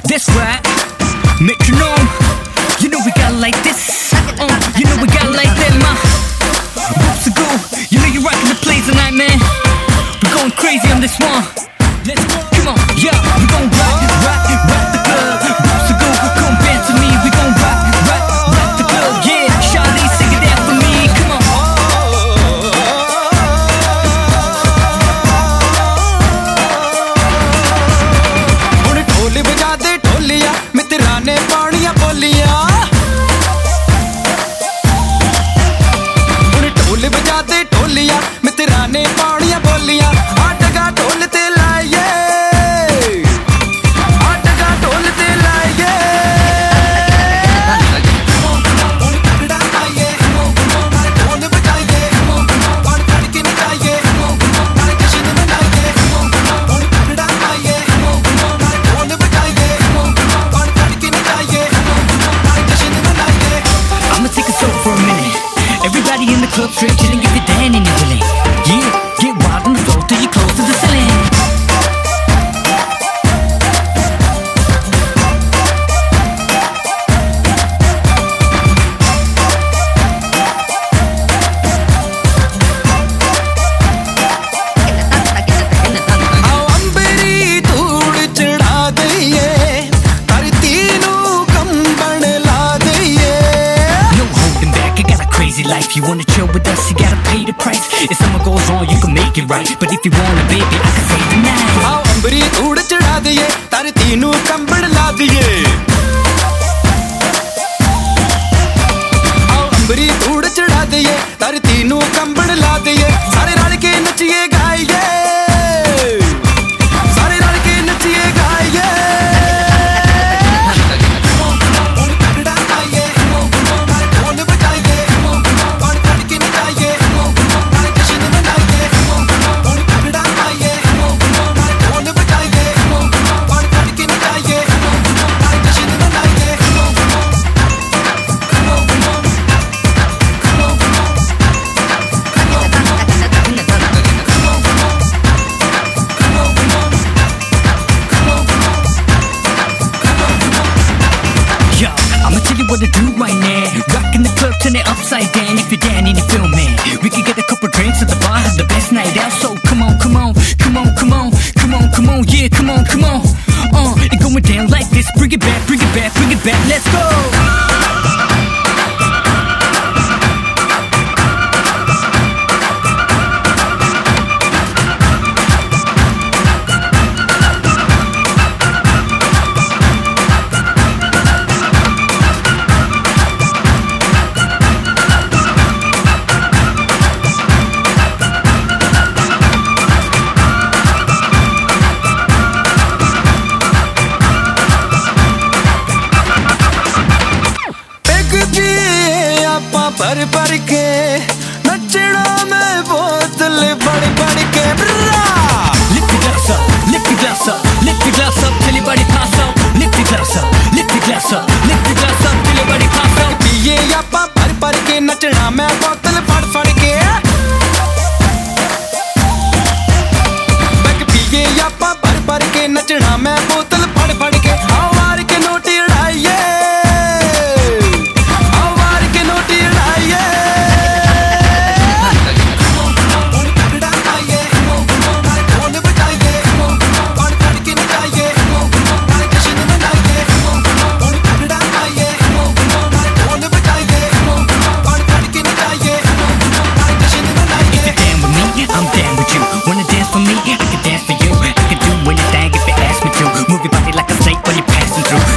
That's right, metronome. You know we got like this. You know we got like that, ma. Whoops a go. You know you're rocking the place tonight, man. We're going crazy on this one. Let's go. Come on, yeah. We gon' rock the club. Whoops a go. Come bend to me. We gon' rock the club. Yeah, Shawty, sing it out for me. Come on. ਹੁਣ ਢੋਲ ਵਜਾ ਦੇ ਢੋਲੀਆਂ ਮਿੱਤਰਾਂ ਨੇ ਪਾਣੀਆਂ ਬੋਲੀਆਂ ਹੁਣ ਢੋਲ ਵਜਾ ਦੇ ਢੋਲੀਆਂ ਮਿੱਤਰਾਂ ਨੇ ਪਾਣੀਆਂ ਬੋਲੀਆਂ ਆ ਟਗਾ ਢੋਲ ਤੇ ਲਾਈਏ ਆ ਟਗਾ ਢੋਲ ਤੇ ਲਾਈਏ ਹੁਣ ਟਗੜਾ ਆਈਏ ਢੋਲ ਵਜਾਈਏ ਪਾਣ ਕੱਢ ਕੇ ਨਚਾਈਏ ਨਾਲ ਜਸ਼ਨ ਮਨਾਈਏ ਹੁਣ ਟਗੜਾ ਆਈਏ ਢੋਲ ਵਜਾਈਏ ਪਾਣ ਕੱਢ ਕੇ ਨਚਾਈਏ ਨਾਲ ਜਸ਼ਨ ਮਨਾਈਏ I'ma take a stroke for a minute. Everybody in the club straight chilling, if you're down and you're willing. Yeah, get wild on the floor till you're close to the ceiling. आओ अंबरी धूड़ चढ़ा दइए धरती नू कंबन ला दइए No holding back, I got a crazy life. You wanna chill with us, you gotta pay the price. If something goes wrong, you can make it right. But if you want it, baby, I can save the night. आओ अंबरी धूड़ चढ़ा दइए धरती नू कंबन ला दइए आओ अंबरी धूड़ चढ़ा दइए धरती नू कंबन ला दइए सारे रल के नचिए गाइए सारे रल के नचिए गाइए ਹੁਣ ਟਗੜਾ ਆਈਏ ਢੋਲ ਵਜਾਈਏ ਪਾਣ ਕੱਢ ਕੇ ਨਚਾਈਏ ਨਾਲ ਜਸ਼ਨ ਮਨਾਈਏ ਹੁਣ ਟਗੜਾ ਆਈਏ ਢੋਲ ਵਜਾਈਏ ਪਾਣ ਕੱਢ ਕੇ ਨਚਾਈਏ ਨਾਲ ਜਸ਼ਨ ਮਨਾਈਏ Yo, I'ma tell you what to do right now. Rockin' the club, turn it upside down. If you're down and you feel me, we can get a couple drinks at the bar, have the best night out. So come on, come on, come on, come on, come on, come on, yeah, come on, come on. It going down like this. Bring it back, bring it back, bring it back. Let's go. भर भर के नचना में बोतल बढ़ बढ़ के Lift your glass up, lift your glass up, lift your glass up till your body pass out. Lift your glass up, lift your glass up, lift your glass up till your body pass out. पिए आपा भर भर के नचना मैं बोतल फड़ फड़ के बैग पिए आपा भर भर के नचना मैं बोतल फड़ फड़ के आओ मार के नोटी उड़ाइए आओ मार के नोटी उड़ाइए ਹੁਣ ਟਗੜਾ ਆਈਏ ਢੋਲ ਵਜਾਈਏ ਪਾਣ ਕੱਢ ਕੇ ਨਚਾਈਏ ਨਾਲ ਜਸ਼ਨ ਮਨਾਈਏ ਹੁਣ ਟਗੜਾ ਆਈਏ ਢੋਲ ਵਜਾਈਏ ਪਾਣ ਕੱਢ ਕੇ ਨਚਾਈਏ ਨਾਲ ਜਸ਼ਨ ਮਨਾਈਏ If you're down with me, I'm down with you. Wanna dance for me? I can dance for you. I can do anything if you ask me to. Move your body like a snake when you're passing through.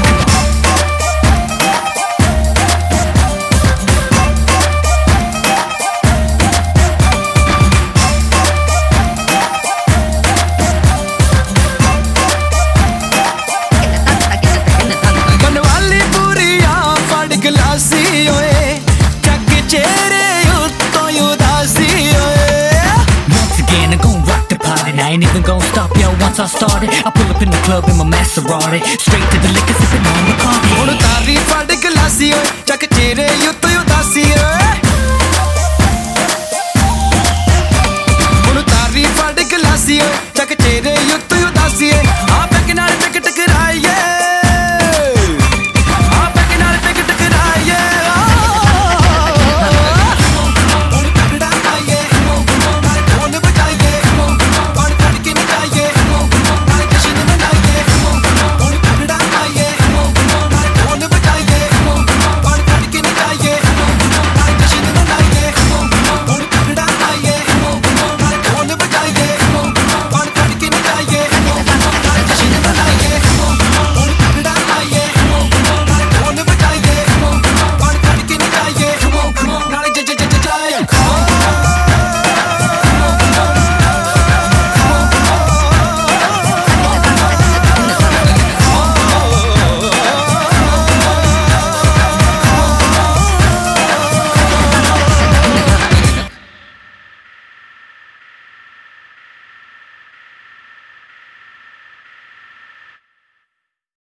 Banawali पूरिया फड़ गलासी ओए जग चेहरे उत्तों उदासी ओए Once again, I'm gon' rock the party. And I ain't even gon' stop, yo. Once I started, I pull up in the club in my Maserati. Straight to the liquor, sipping on the coffee. ਹੁਣ ਤਾਰੀ ਫੜ ਗਲਾਸੀ ਓਏ ਜਗ ਚੇਹਰੇ ਉੱਤੋਂ ਉਦਾਸੀ ਓਏ